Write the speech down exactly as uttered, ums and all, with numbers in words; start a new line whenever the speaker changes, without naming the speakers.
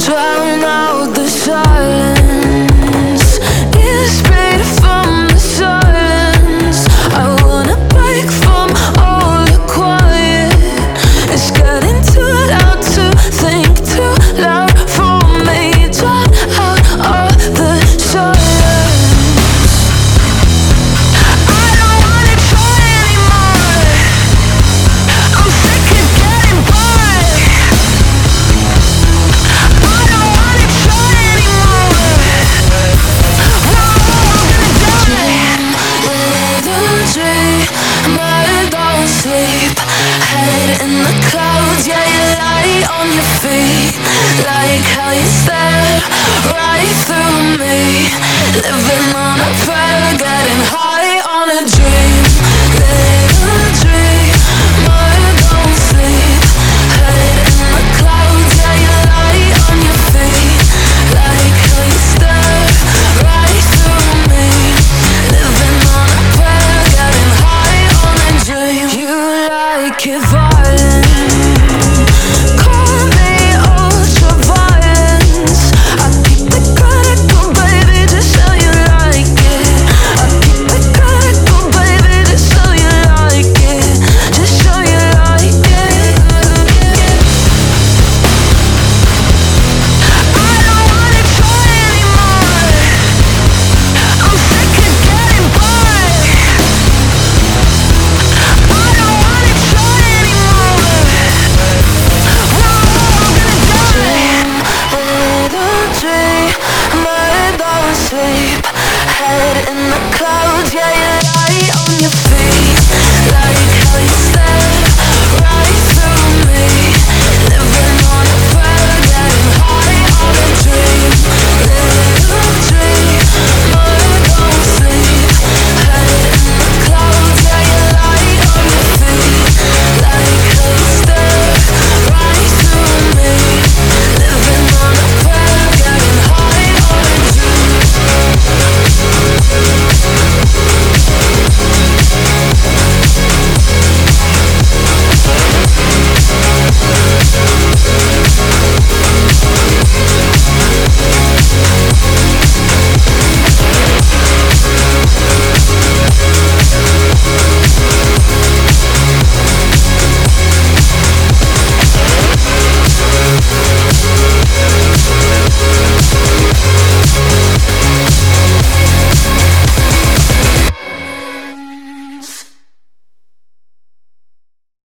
Drown out the silence. Inspired from the silence. I wanna break from all the quiet. It's getting too loud to think, too loud for me. Drown out all the silence. I don't wanna try anymore. I'm sick of getting by. I don't wanna try anymore. No, I'm gonna die. Little dream, but don't sleep. Head in the clouds, yeah, you lie on your feet. Like how you stare right through me. Living